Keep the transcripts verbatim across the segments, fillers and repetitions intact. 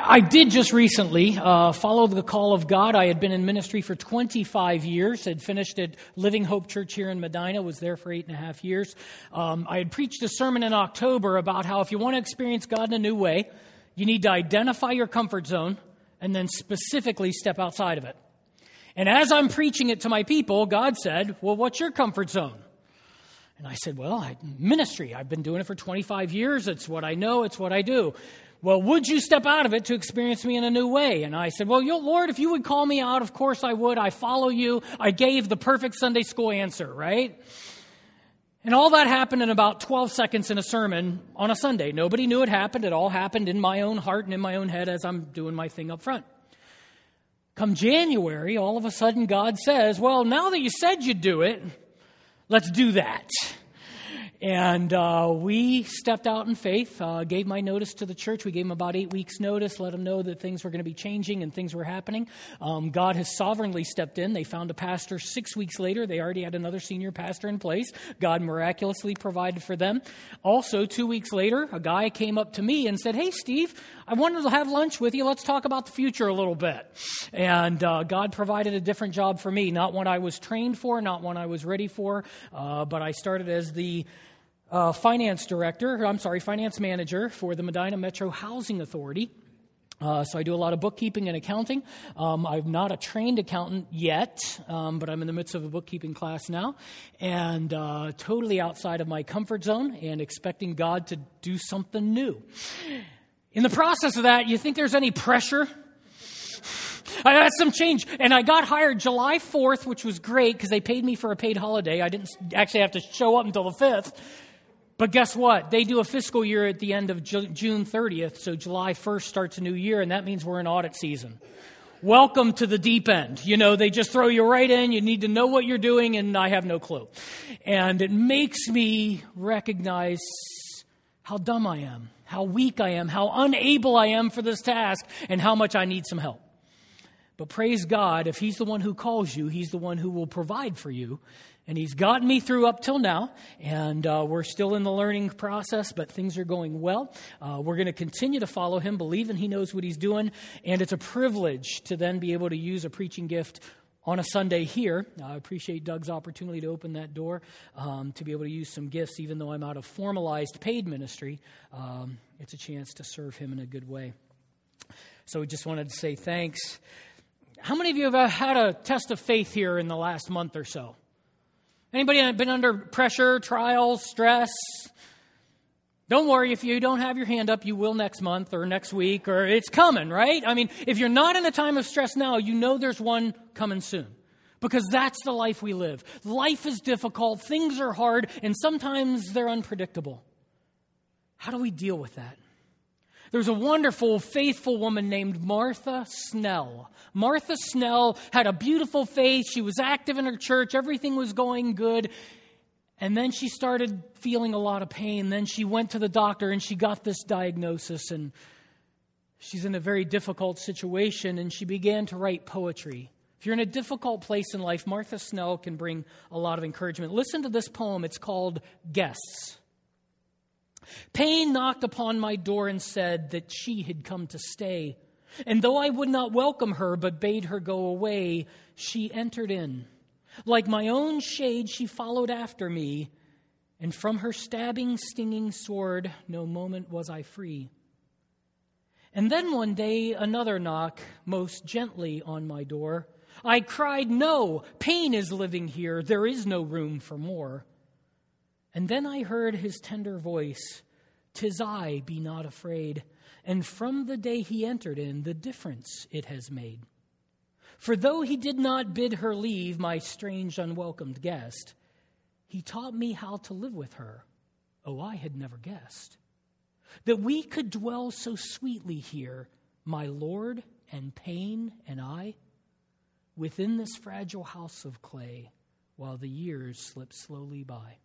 I did just recently uh, follow the call of God. I had been in ministry for twenty-five years, had finished at Living Hope Church here in Medina, was there for eight and a half years. Um, I had preached a sermon in October about how if you want to experience God in a new way, you need to identify your comfort zone and then specifically step outside of it. And as I'm preaching it to my people, God said, well, what's your comfort zone? And I said, well, I, ministry. I've been doing it for twenty-five years. It's what I know. It's what I do. Well, would you step out of it to experience me in a new way? And I said, well, yo, Lord, if you would call me out, of course I would. I follow you. I gave the perfect Sunday school answer, right? And all that happened in about twelve seconds in a sermon on a Sunday. Nobody knew it happened. It all happened in my own heart and in my own head as I'm doing my thing up front. Come January, all of a sudden God says, well, now that you said you'd do it, let's do that. And uh, we stepped out in faith, uh, gave my notice to the church. We gave them about eight weeks' notice, let them know that things were going to be changing and things were happening. Um, God has sovereignly stepped in. They found a pastor six weeks later. They already had another senior pastor in place. God miraculously provided for them. Also, two weeks later, a guy came up to me and said, hey, Steve, I wanted to have lunch with you. Let's talk about the future a little bit. And uh, God provided a different job for me, not one I was trained for, not one I was ready for, uh, but I started as the Uh, finance director, I'm sorry, finance manager for the Medina Metro Housing Authority. Uh, so I do a lot of bookkeeping and accounting. Um, I'm not a trained accountant yet, um, but I'm in the midst of a bookkeeping class now, and uh, totally outside of my comfort zone and expecting God to do something new. In the process of that, you think there's any pressure? I had some change, and I got hired July fourth, which was great because they paid me for a paid holiday. I didn't actually have to show up until the fifth. But guess what? They do a fiscal year at the end of June thirtieth, so July first starts a new year, and that means we're in audit season. Welcome to the deep end. You know, they just throw you right in. You need to know what you're doing, and I have no clue. And it makes me recognize how dumb I am, how weak I am, how unable I am for this task, and how much I need some help. But praise God, if He's the one who calls you, He's the one who will provide for you. And He's gotten me through up till now, and uh, we're still in the learning process, but things are going well. Uh, we're going to continue to follow Him, believing He knows what He's doing, and it's a privilege to then be able to use a preaching gift on a Sunday here. I appreciate Doug's opportunity to open that door, um, to be able to use some gifts, even though I'm out of formalized paid ministry. Um, it's a chance to serve Him in a good way. So we just wanted to say thanks. How many of you have had a test of faith here in the last month or so? Anybody been under pressure, trials, stress? Don't worry, if you don't have your hand up, you will next month or next week, or it's coming, right? I mean, if you're not in a time of stress now, you know there's one coming soon. Because that's the life we live. Life is difficult, things are hard, and sometimes they're unpredictable. How do we deal with that? There's a wonderful, faithful woman named Martha Snell. Martha Snell had a beautiful faith. She was active in her church. Everything was going good. And then she started feeling a lot of pain. Then she went to the doctor and she got this diagnosis. And she's in a very difficult situation. And she began to write poetry. If you're in a difficult place in life, Martha Snell can bring a lot of encouragement. Listen to this poem. It's called Guests. Pain knocked upon my door and said that she had come to stay. And though I would not welcome her, but bade her go away, she entered in. Like my own shade, she followed after me. And from her stabbing, stinging sword, no moment was I free. And then one day, another knock, most gently on my door. I cried, no, pain is living here. There is no room for more. And then I heard his tender voice, "'Tis I, be not afraid." And from the day he entered in, the difference it has made. For though he did not bid her leave, my strange unwelcomed guest, he taught me how to live with her. Oh, I had never guessed that we could dwell so sweetly here, my Lord and pain and I, within this fragile house of clay, while the years slip slowly by.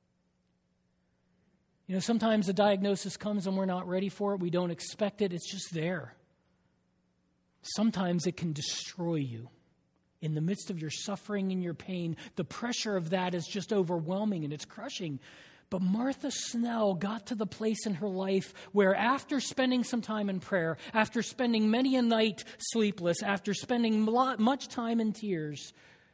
You know, sometimes the diagnosis comes and we're not ready for it. We don't expect it. It's just there. Sometimes it can destroy you. In the midst of your suffering and your pain, the pressure of that is just overwhelming and it's crushing. But Martha Snell got to the place in her life where after spending some time in prayer, after spending many a night sleepless, after spending much time in tears,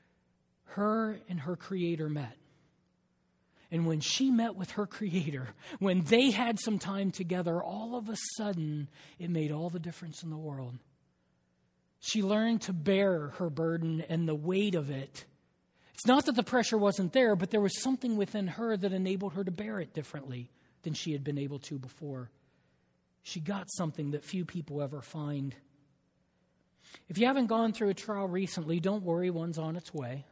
her and her Creator met. And when she met with her Creator, when they had some time together, all of a sudden, it made all the difference in the world. She learned to bear her burden and the weight of it. It's not that the pressure wasn't there, but there was something within her that enabled her to bear it differently than she had been able to before. She got something that few people ever find. If you haven't gone through a trial recently, don't worry, one's on its way.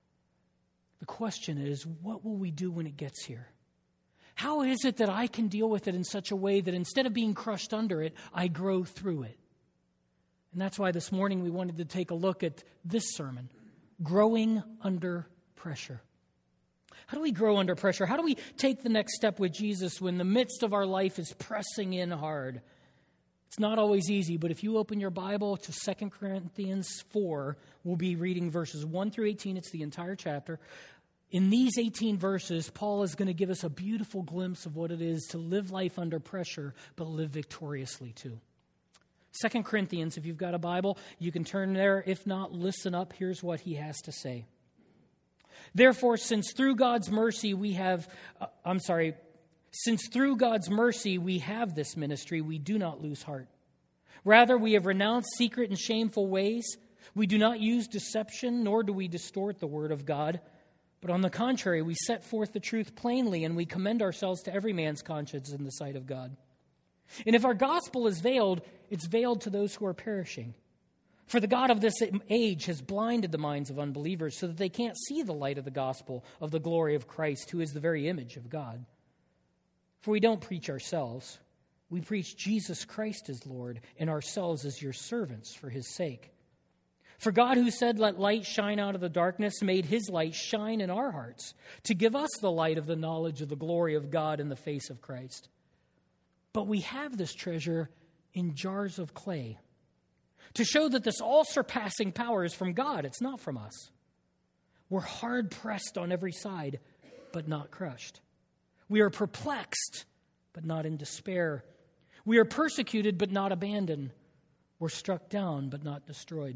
The question is, what will we do when it gets here? How is it that I can deal with it in such a way that instead of being crushed under it, I grow through it? And that's why this morning we wanted to take a look at this sermon, Growing Under Pressure. How do we grow under pressure? How do we take the next step with Jesus when the midst of our life is pressing in hard? It's not always easy, but if you open your Bible to Second Corinthians four, we'll be reading verses one through eighteen. It's the entire chapter. In these eighteen verses, Paul is going to give us a beautiful glimpse of what it is to live life under pressure, but live victoriously too. Second Corinthians, if you've got a Bible, you can turn there. If not, listen up. Here's what he has to say. Therefore, since through God's mercy we have, uh, I'm sorry, since through God's mercy we have this ministry, we do not lose heart. Rather, we have renounced secret and shameful ways. We do not use deception, nor do we distort the word of God. But on the contrary, we set forth the truth plainly, and we commend ourselves to every man's conscience in the sight of God. And if our gospel is veiled, it's veiled to those who are perishing. For the God of this age has blinded the minds of unbelievers so that they can't see the light of the gospel of the glory of Christ, who is the very image of God. For we don't preach ourselves. We preach Jesus Christ as Lord, and ourselves as your servants for his sake. For God, who said, "Let light shine out of the darkness," made his light shine in our hearts to give us the light of the knowledge of the glory of God in the face of Christ. But we have this treasure in jars of clay to show that this all-surpassing power is from God. It's not from us. We're hard-pressed on every side, but not crushed. We are perplexed, but not in despair. We are persecuted, but not abandoned. We're struck down, but not destroyed.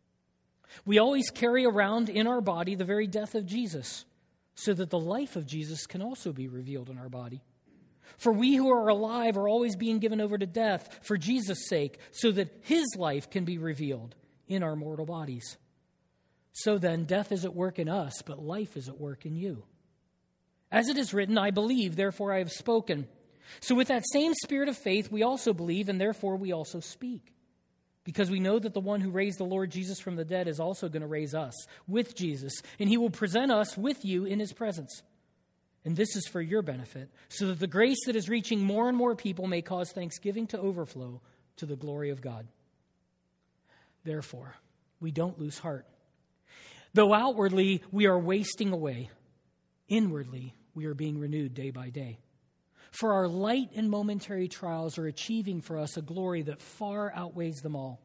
We always carry around in our body the very death of Jesus, so that the life of Jesus can also be revealed in our body. For we who are alive are always being given over to death for Jesus' sake, so that his life can be revealed in our mortal bodies. So then, death is at work in us, but life is at work in you. As it is written, "I believe, therefore I have spoken." So with that same spirit of faith, we also believe, and therefore we also speak. Because we know that the one who raised the Lord Jesus from the dead is also going to raise us with Jesus, and he will present us with you in his presence. And this is for your benefit, so that the grace that is reaching more and more people may cause thanksgiving to overflow to the glory of God. Therefore, we don't lose heart. Though outwardly we are wasting away, inwardly we are being renewed day by day. For our light and momentary trials are achieving for us a glory that far outweighs them all.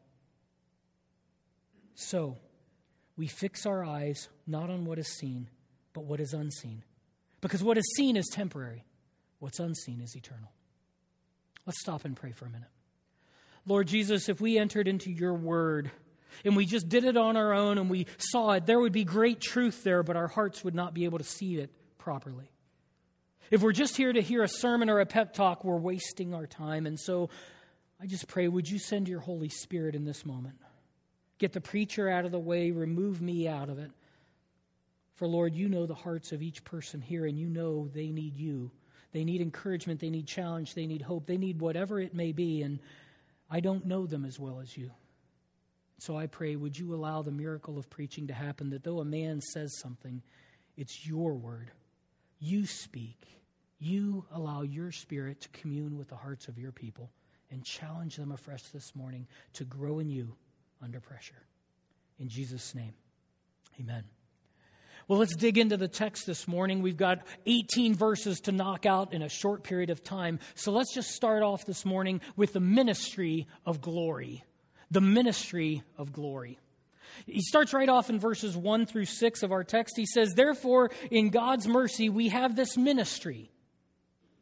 So, we fix our eyes not on what is seen, but what is unseen. Because what is seen is temporary. What's unseen is eternal. Let's stop and pray for a minute. Lord Jesus, if we entered into your word and we just did it on our own and we saw it, there would be great truth there, but our hearts would not be able to see it properly. If we're just here to hear a sermon or a pep talk, we're wasting our time. And so I just pray, would you send your Holy Spirit in this moment? Get the preacher out of the way, remove me out of it. For Lord, you know the hearts of each person here, and you know they need you. They need encouragement, they need challenge, they need hope, they need whatever it may be, and I don't know them as well as you. So I pray, would you allow the miracle of preaching to happen, that though a man says something, it's your word. You speak. You allow your Spirit to commune with the hearts of your people and challenge them afresh this morning to grow in you under pressure. In Jesus' name, amen. Well, let's dig into the text this morning. We've got eighteen verses to knock out in a short period of time. So let's just start off this morning with the ministry of glory. The ministry of glory. He starts right off in verses one through six of our text. He says, "Therefore, in God's mercy, we have this ministry."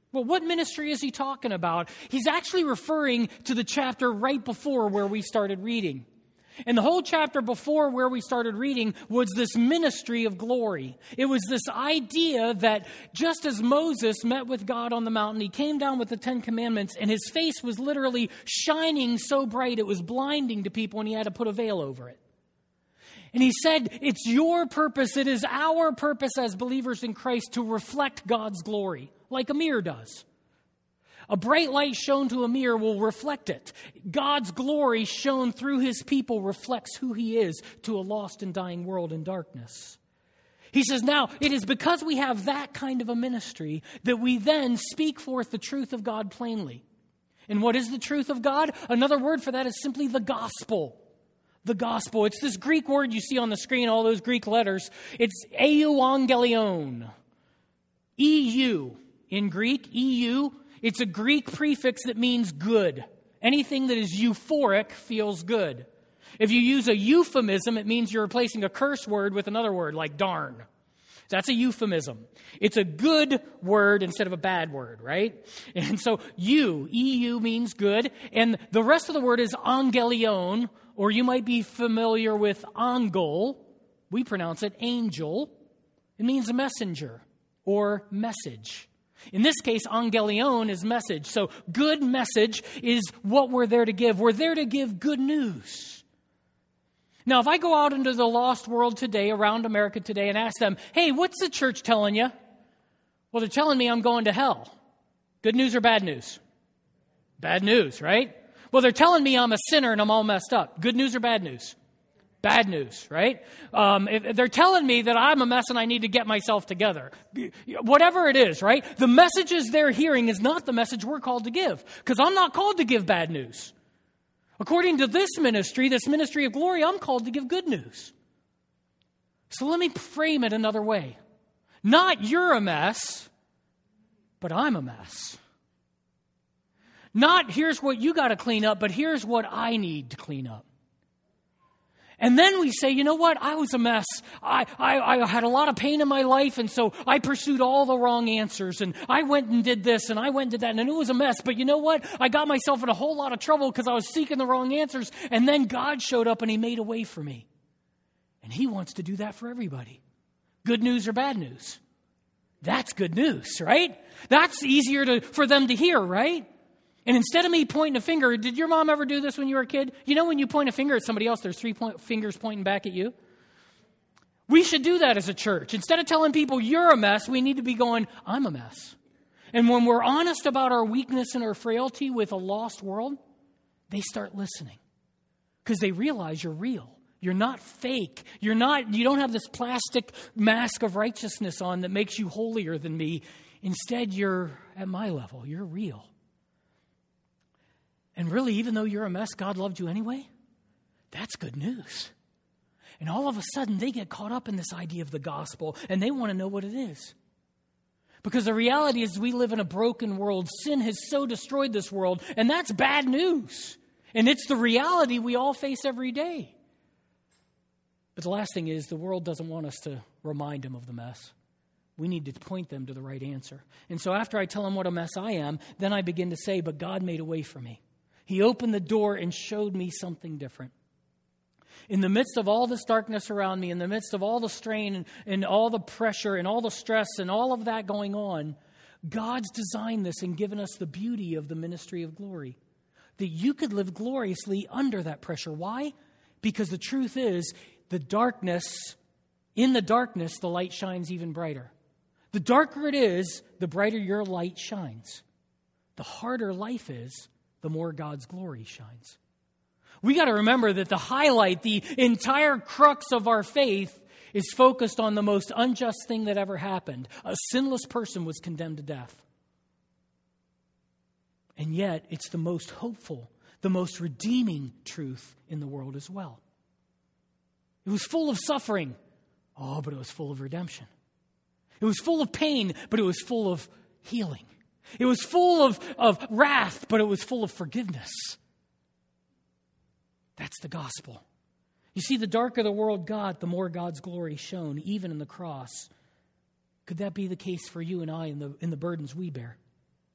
Well, what ministry is he talking about? He's actually referring to the chapter right before where we started reading. And the whole chapter before where we started reading was this ministry of glory. It was this idea that just as Moses met with God on the mountain, he came down with the Ten Commandments, and his face was literally shining so bright it was blinding to people, and he had to put a veil over it. And he said, it's your purpose, it is our purpose as believers in Christ to reflect God's glory, like a mirror does. A bright light shown to a mirror will reflect it. God's glory shown through his people reflects who he is to a lost and dying world in darkness. He says, now, it is because we have that kind of a ministry that we then speak forth the truth of God plainly. And what is the truth of God? Another word for that is simply the gospel. The gospel. It's this Greek word you see on the screen, all those Greek letters. It's euangelion. E U in Greek, E U. It's a Greek prefix that means good. Anything that is euphoric feels good. If you use a euphemism, it means you're replacing a curse word with another word, like darn. That's a euphemism. It's a good word instead of a bad word, right? And so you, E U means good, and the rest of the word is angelion, or you might be familiar with angel. We pronounce it angel. It means a messenger or message. In this case, angelion is message. So good message is what we're there to give. We're there to give good news. Now, if I go out into the lost world today, around America today, and ask them, hey, what's the church telling you? Well, they're telling me I'm going to hell. Good news or bad news? Bad news, right? Well, they're telling me I'm a sinner and I'm all messed up. Good news or bad news? Bad news, right? Um, if they're telling me that I'm a mess and I need to get myself together. Whatever it is, right? The messages they're hearing is not the message we're called to give, because I'm not called to give bad news. According to this ministry, this ministry of glory, I'm called to give good news. So let me frame it another way. Not you're a mess, but I'm a mess. Not here's what you got to clean up, but here's what I need to clean up. And then we say, you know what? I was a mess. I, I, I had a lot of pain in my life, and so I pursued all the wrong answers, and I went and did this, and I went and did that, and it was a mess. But you know what? I got myself in a whole lot of trouble because I was seeking the wrong answers, and then God showed up, and he made a way for me. And he wants to do that for everybody. Good news or bad news? That's good news, right? That's easier to, for them to hear, right? And instead of me pointing a finger, did your mom ever do this when you were a kid? You know when you point a finger at somebody else, there's three point, fingers pointing back at you? We should do that as a church. Instead of telling people you're a mess, we need to be going, I'm a mess. And when we're honest about our weakness and our frailty with a lost world, they start listening. Because they realize you're real. You're not fake. You're not, you don't have this plastic mask of righteousness on that makes you holier than me. Instead, you're at my level. You're real. And really, even though you're a mess, God loved you anyway? That's good news. And all of a sudden, they get caught up in this idea of the gospel, and they want to know what it is. Because the reality is we live in a broken world. Sin has so destroyed this world, and that's bad news. And it's the reality we all face every day. But the last thing is, the world doesn't want us to remind them of the mess. We need to point them to the right answer. And so after I tell them what a mess I am, then I begin to say, but God made a way for me. He opened the door and showed me something different. In the midst of all this darkness around me, in the midst of all the strain and, and all the pressure and all the stress and all of that going on, God's designed this and given us the beauty of the ministry of glory. That you could live gloriously under that pressure. Why? Because the truth is, the darkness, in the darkness, the light shines even brighter. The darker it is, the brighter your light shines. The harder life is, the more God's glory shines. We got to remember that the highlight, the entire crux of our faith is focused on the most unjust thing that ever happened. A sinless person was condemned to death. And yet, it's the most hopeful, the most redeeming truth in the world as well. It was full of suffering. Oh, but it was full of redemption. It was full of pain, but it was full of healing. It was full of, of wrath, but it was full of forgiveness. That's the gospel. You see, the darker the world got, the more God's glory shone, even in the cross. Could that be the case for you and I in the, in the burdens we bear?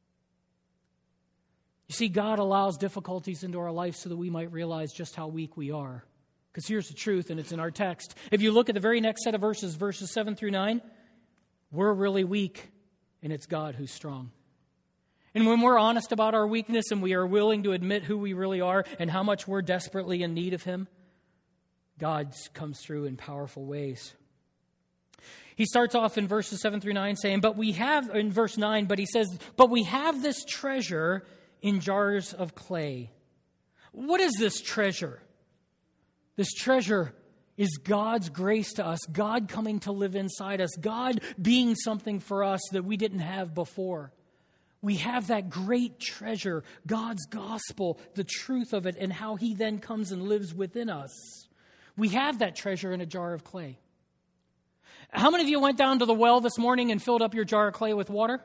You see, God allows difficulties into our life so that we might realize just how weak we are. Because here's the truth, and it's in our text. If you look at the very next set of verses, verses seven through nine, we're really weak, and it's God who's strong. And when we're honest about our weakness and we are willing to admit who we really are and how much we're desperately in need of Him, God comes through in powerful ways. He starts off in verses seven through nine saying, but we have, in verse nine, but he says, but we have this treasure in jars of clay. What is this treasure? This treasure is God's grace to us, God coming to live inside us, God being something for us that we didn't have before. We have that great treasure, God's gospel, the truth of it, and how He then comes and lives within us. We have that treasure in a jar of clay. How many of you went down to the well this morning and filled up your jar of clay with water?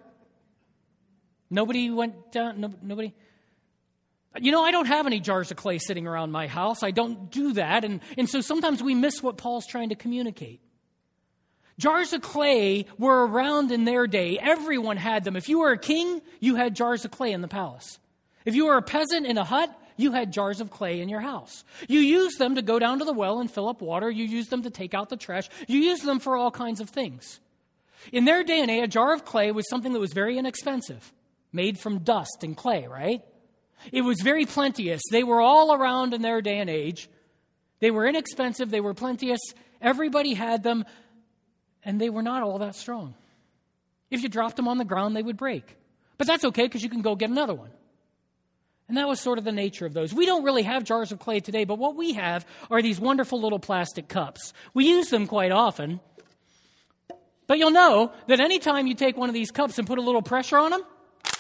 Nobody went down? No, nobody? You know, I don't have any jars of clay sitting around my house. I don't do that. And, and so sometimes we miss what Paul's trying to communicate. Jars of clay were around in their day. Everyone had them. If you were a king, you had jars of clay in the palace. If you were a peasant in a hut, you had jars of clay in your house. You used them to go down to the well and fill up water. You used them to take out the trash. You used them for all kinds of things. In their day and age, a jar of clay was something that was very inexpensive, made from dust and clay, right? It was very plenteous. They were all around in their day and age. They were inexpensive. They were plenteous. Everybody had them, and they were not all that strong. If you dropped them on the ground, they would break. But that's okay because you can go get another one. And that was sort of the nature of those. We don't really have jars of clay today, but what we have are these wonderful little plastic cups. We use them quite often. But you'll know that anytime you take one of these cups and put a little pressure on them,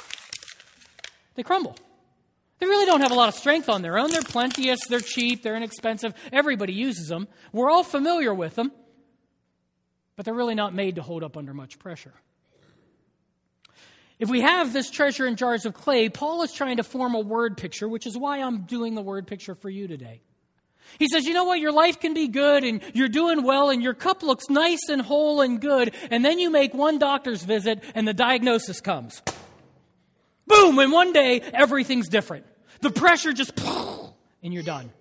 they crumble. They really don't have a lot of strength on their own. They're plenteous, they're cheap, they're inexpensive. Everybody uses them. We're all familiar with them. But they're really not made to hold up under much pressure. If we have this treasure in jars of clay, Paul is trying to form a word picture, which is why I'm doing the word picture for you today. He says, you know what, your life can be good and you're doing well and your cup looks nice and whole and good, and then you make one doctor's visit and the diagnosis comes. Boom, and one day everything's different. The pressure just, and you're done.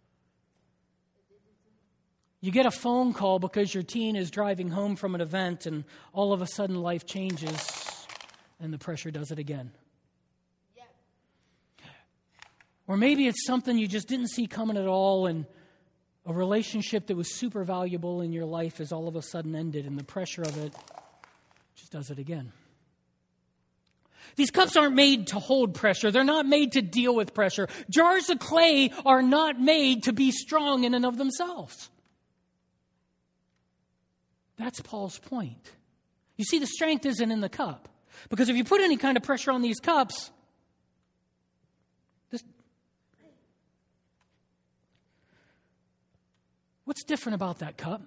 You get a phone call because your teen is driving home from an event and all of a sudden life changes and the pressure does it again. Yeah. Or maybe it's something you just didn't see coming at all and a relationship that was super valuable in your life has all of a sudden ended and the pressure of it just does it again. These cups aren't made to hold pressure. They're not made to deal with pressure. Jars of clay are not made to be strong in and of themselves. That's Paul's point. You see, the strength isn't in the cup. Because if you put any kind of pressure on these cups, this, what's different about that cup?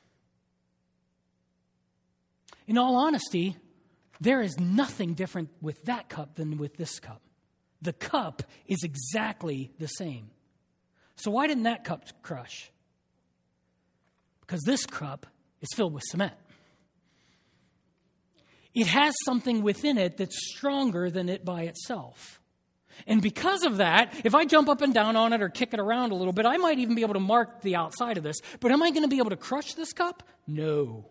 In all honesty, there is nothing different with that cup than with this cup. The cup is exactly the same. So why didn't that cup crush? Because this cup is filled with cement. It has something within it that's stronger than it by itself. And because of that, if I jump up and down on it or kick it around a little bit, I might even be able to mark the outside of this. But am I going to be able to crush this cup? No.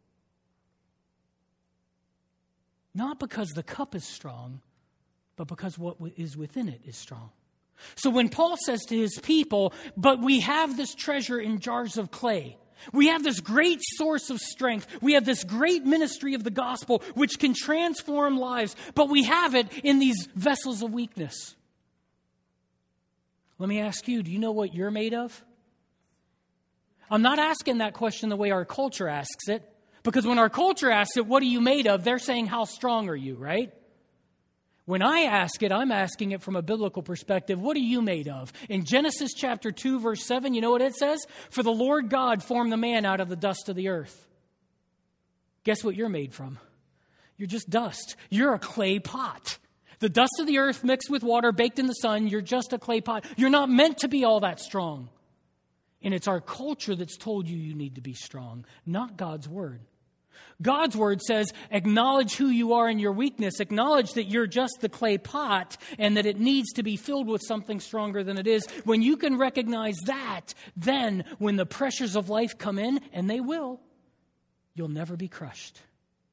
Not because the cup is strong, but because what is within it is strong. So when Paul says to his people, but we have this treasure in jars of clay, we have this great source of strength, we have this great ministry of the gospel which can transform lives, but we have it in these vessels of weakness. Let me ask you, do you know what you're made of? I'm not asking that question the way our culture asks it. Because when our culture asks it, what are you made of? They're saying, how strong are you, right? When I ask it, I'm asking it from a biblical perspective. What are you made of? In Genesis chapter two, verse seven, you know what it says? For the Lord God formed the man out of the dust of the earth. Guess what you're made from? You're just dust. You're a clay pot. The dust of the earth mixed with water, baked in the sun, you're just a clay pot. You're not meant to be all that strong. And it's our culture that's told you you need to be strong, not God's word. God's word says, acknowledge who you are in your weakness. Acknowledge that you're just the clay pot and that it needs to be filled with something stronger than it is. When you can recognize that, then when the pressures of life come in, and they will, you'll never be crushed.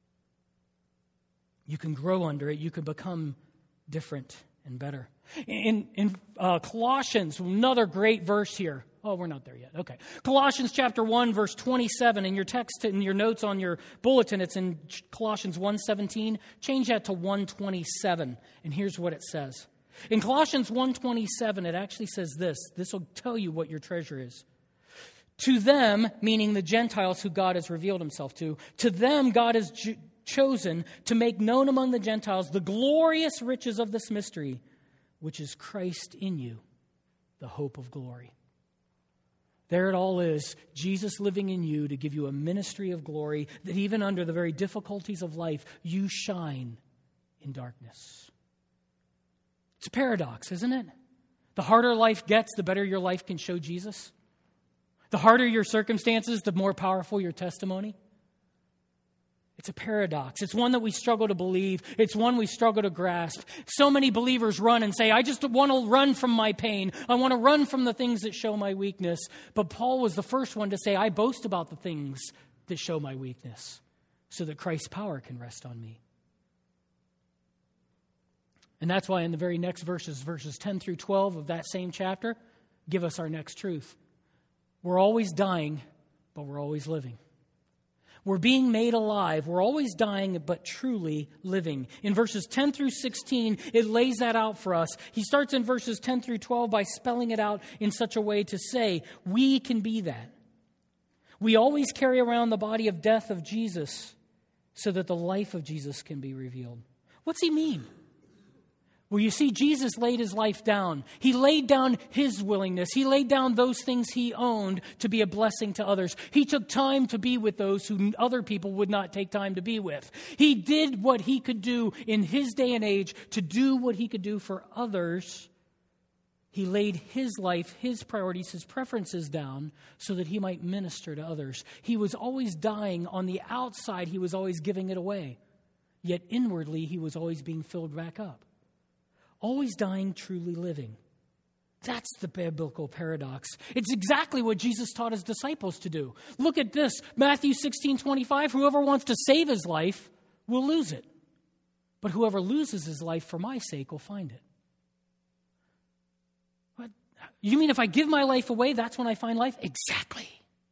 You can grow under it. You can become different and better. In, in uh, Colossians, another great verse here. Oh, we're not there yet. Okay. Colossians chapter one, verse twenty-seven. In your text, in your notes on your bulletin, it's in Colossians one seventeen. Change that to one twenty-seven. And here's what it says. In Colossians one twenty-seven, it actually says this. This will tell you what your treasure is. To them, meaning the Gentiles who God has revealed himself to, to them God has ju- chosen to make known among the Gentiles the glorious riches of this mystery, which is Christ in you, the hope of glory. There it all is, Jesus living in you to give you a ministry of glory that even under the very difficulties of life, you shine in darkness. It's a paradox, isn't it? The harder life gets, the better your life can show Jesus. The harder your circumstances, the more powerful your testimony. It's a paradox. It's one that we struggle to believe. It's one we struggle to grasp. So many believers run and say, I just want to run from my pain. I want to run from the things that show my weakness. But Paul was the first one to say, I boast about the things that show my weakness so that Christ's power can rest on me. And that's why in the very next verses, verses ten through twelve of that same chapter, give us our next truth. We're always dying, but we're always living. We're being made alive. We're always dying, but truly living. In verses ten through sixteen, it lays that out for us. He starts in verses ten through twelve by spelling it out in such a way to say, we can be that. We always carry around the body of death of Jesus so that the life of Jesus can be revealed. What's he mean? Well, you see, Jesus laid his life down. He laid down his willingness. He laid down those things he owned to be a blessing to others. He took time to be with those who other people would not take time to be with. He did what he could do in his day and age to do what he could do for others. He laid his life, his priorities, his preferences down so that he might minister to others. He was always dying. On the outside, he was always giving it away. Yet inwardly, he was always being filled back up. Always dying, truly living. That's the biblical paradox. It's exactly what Jesus taught his disciples to do. Look at this, Matthew sixteen twenty-five. Whoever wants to save his life will lose it. But whoever loses his life for my sake will find it. What? You mean if I give my life away, that's when I find life? Exactly.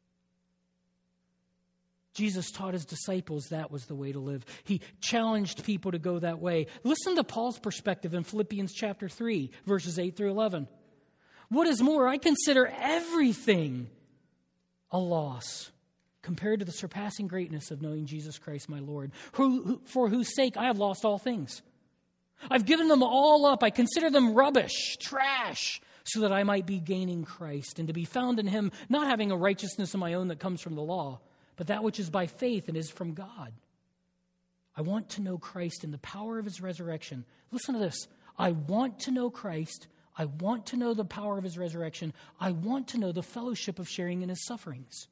Jesus taught his disciples that was the way to live. He challenged people to go that way. Listen to Paul's perspective in Philippians chapter three, verses eight through eleven. What is more, I consider everything a loss compared to the surpassing greatness of knowing Jesus Christ my Lord, who, who, for whose sake I have lost all things. I've given them all up. I consider them rubbish, trash, so that I might be gaining Christ and to be found in him, not having a righteousness of my own that comes from the law, but that which is by faith and is from God. I want to know Christ in the power of his resurrection. Listen to this. I want to know Christ. I want to know the power of his resurrection. I want to know the fellowship of sharing in his sufferings.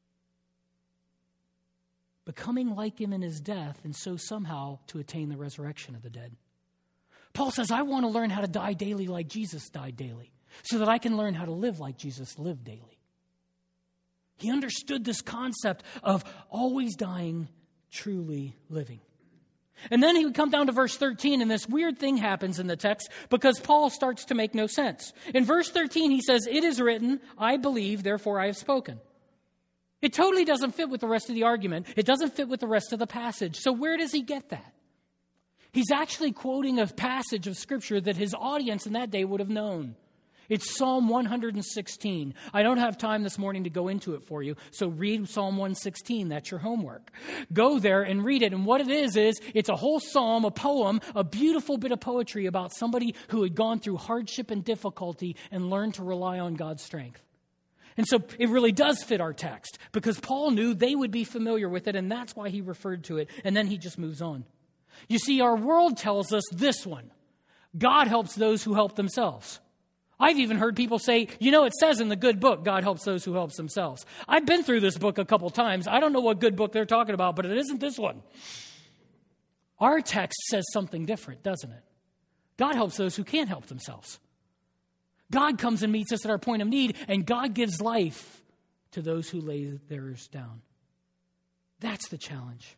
Becoming like him in his death, and so somehow to attain the resurrection of the dead. Paul says, I want to learn how to die daily like Jesus died daily, so that I can learn how to live like Jesus lived daily. He understood this concept of always dying, truly living. And then he would come down to verse thirteen, and this weird thing happens in the text because Paul starts to make no sense. In verse thirteen, he says, it is written, I believe, therefore I have spoken. It totally doesn't fit with the rest of the argument. It doesn't fit with the rest of the passage. So where does he get that? He's actually quoting a passage of Scripture that his audience in that day would have known. It's Psalm one sixteen. I don't have time this morning to go into it for you, so read Psalm one sixteen. That's your homework. Go there and read it. And what it is, is it's a whole psalm, a poem, a beautiful bit of poetry about somebody who had gone through hardship and difficulty and learned to rely on God's strength. And so it really does fit our text because Paul knew they would be familiar with it, and that's why he referred to it. And then he just moves on. You see, our world tells us this one. God helps those who help themselves. I've even heard people say, you know, it says in the good book, God helps those who help themselves. I've been through this book a couple times. I don't know what good book they're talking about, but it isn't this one. Our text says something different, doesn't it? God helps those who can't help themselves. God comes and meets us at our point of need, and God gives life to those who lay theirs down. That's the challenge.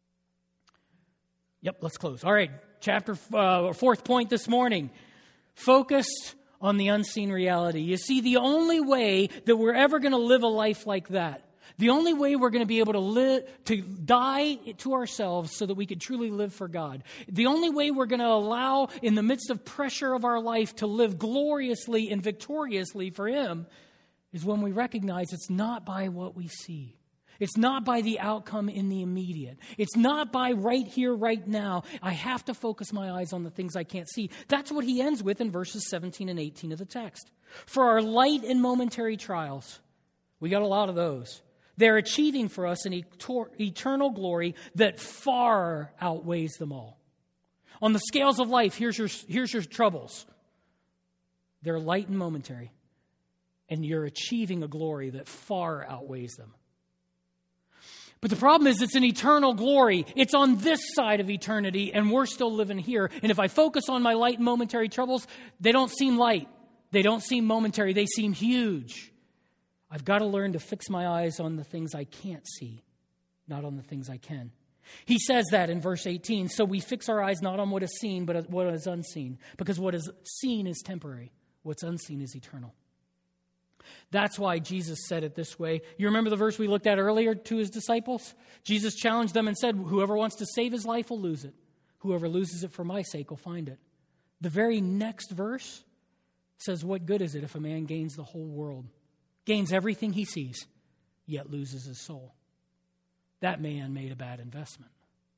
Yep, let's close. All right, chapter uh, fourth point this morning. Focused on the unseen reality. You see, the only way that we're ever going to live a life like that, the only way we're going to be able to live, to die to ourselves so that we could truly live for God, the only way we're going to allow in the midst of pressure of our life to live gloriously and victoriously for Him is when we recognize it's not by what we see. It's not by the outcome in the immediate. It's not by right here, right now. I have to focus my eyes on the things I can't see. That's what he ends with in verses seventeen and eighteen of the text. For our light and momentary trials, we got a lot of those. They're achieving for us an eternal glory that far outweighs them all. On the scales of life, here's your, here's your troubles. They're light and momentary. And you're achieving a glory that far outweighs them. But the problem is it's an eternal glory. It's on this side of eternity, and we're still living here. And if I focus on my light and momentary troubles, they don't seem light. They don't seem momentary. They seem huge. I've got to learn to fix my eyes on the things I can't see, not on the things I can. He says that in verse eighteen. So we fix our eyes not on what is seen, but what is unseen. Because what is seen is temporary. What's unseen is eternal. That's why Jesus said it this way. You remember the verse we looked at earlier to his disciples? Jesus challenged them and said, whoever wants to save his life will lose it. Whoever loses it for my sake will find it. The very next verse says, what good is it if a man gains the whole world, gains everything he sees, yet loses his soul? That man made a bad investment.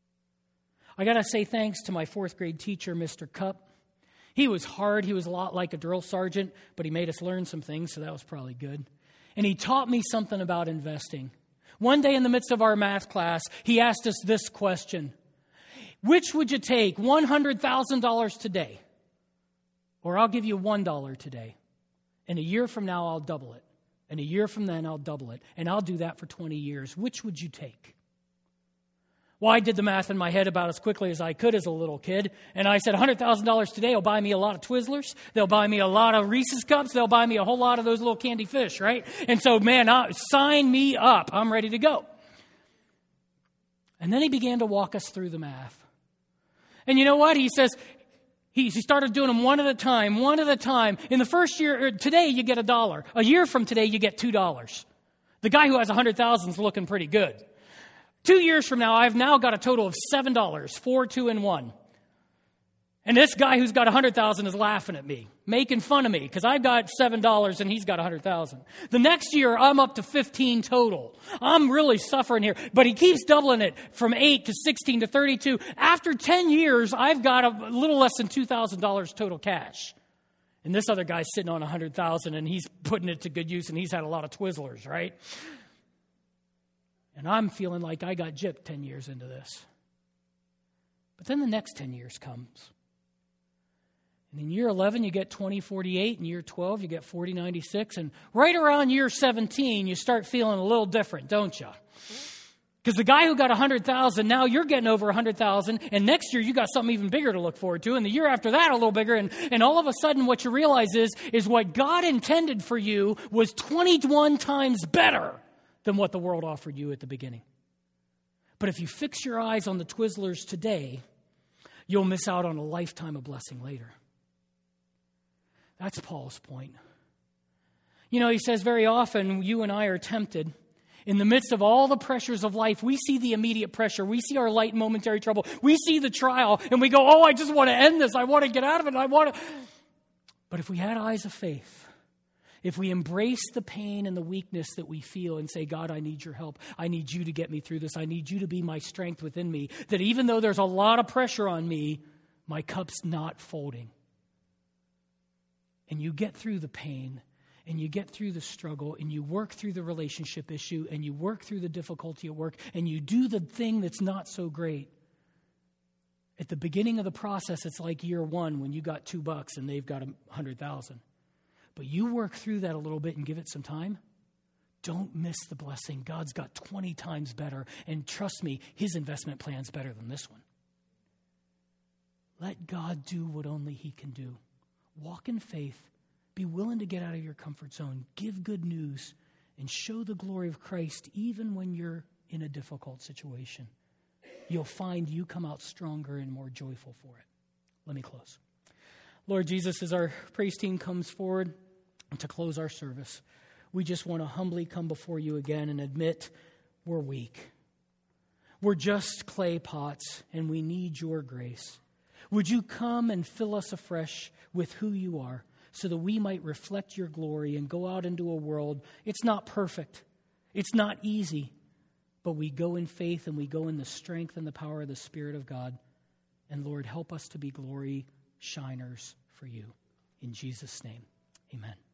I got to say thanks to my fourth grade teacher, Mister Cupp. He was hard. He was a lot like a drill sergeant, but he made us learn some things, so that was probably good. And he taught me something about investing. One day in the midst of our math class, he asked us this question. Which would you take, one hundred thousand dollars today? Or I'll give you one dollar today. And a year from now, I'll double it. And a year from then, I'll double it. And I'll do that for twenty years. Which would you take? Well, I did the math in my head about as quickly as I could as a little kid. And I said, one hundred thousand dollars today will buy me a lot of Twizzlers. They'll buy me a lot of Reese's Cups. They'll buy me a whole lot of those little candy fish, right? And so, man, I, sign me up. I'm ready to go. And then he began to walk us through the math. And you know what? He says, he, he started doing them one at a time, one at a time. In the first year, today you get a dollar. A year from today, you get two dollars. The guy who has one hundred thousand dollars is looking pretty good. Two years from now, I've now got a total of seven dollars, four, two, and one. And this guy who's got one hundred thousand dollars is laughing at me, making fun of me, because I've got seven dollars and he's got one hundred thousand dollars. The next year, I'm up to fifteen total. I'm really suffering here. But he keeps doubling it from eight to sixteen to thirty-two. After ten years, I've got a little less than two thousand dollars total cash. And this other guy's sitting on one hundred thousand dollars and he's putting it to good use and he's had a lot of Twizzlers, right? And I'm feeling like I got gypped ten years into this. But then the next ten years comes. And in year eleven, you get twenty forty-eight. In year twelve, you get forty ninety-six. And right around year seventeen, you start feeling a little different, don't you? Because the guy who got one hundred thousand, now you're getting over one hundred thousand. And next year, you got something even bigger to look forward to. And the year after that, a little bigger. And, and all of a sudden, what you realize is, is what God intended for you was twenty-one times better than what the world offered you at the beginning. But if you fix your eyes on the Twizzlers today, you'll miss out on a lifetime of blessing later. That's Paul's point. You know, he says very often you and I are tempted. In the midst of all the pressures of life, we see the immediate pressure. We see our light momentary trouble. We see the trial and we go, oh, I just want to end this. I want to get out of it. I want to. But if we had eyes of faith, if we embrace the pain and the weakness that we feel and say, God, I need your help. I need you to get me through this. I need you to be my strength within me. That even though there's a lot of pressure on me, my cup's not folding. And you get through the pain and you get through the struggle and you work through the relationship issue and you work through the difficulty at work and you do the thing that's not so great. At the beginning of the process, it's like year one when you got two bucks and they've got a hundred thousand. But you work through that a little bit and give it some time. Don't miss the blessing. God's got twenty times better. And trust me, his investment plan's better than this one. Let God do what only he can do. Walk in faith. Be willing to get out of your comfort zone. Give good news. And show the glory of Christ even when you're in a difficult situation. You'll find you come out stronger and more joyful for it. Let me close. Lord Jesus, as our praise team comes forward to close our service, we just want to humbly come before you again and admit we're weak. We're just clay pots, and we need your grace. Would you come and fill us afresh with who you are so that we might reflect your glory and go out into a world. It's not perfect. It's not easy. But we go in faith and we go in the strength and the power of the Spirit of God. And Lord, help us to be glory shiners for you. In Jesus' name, amen.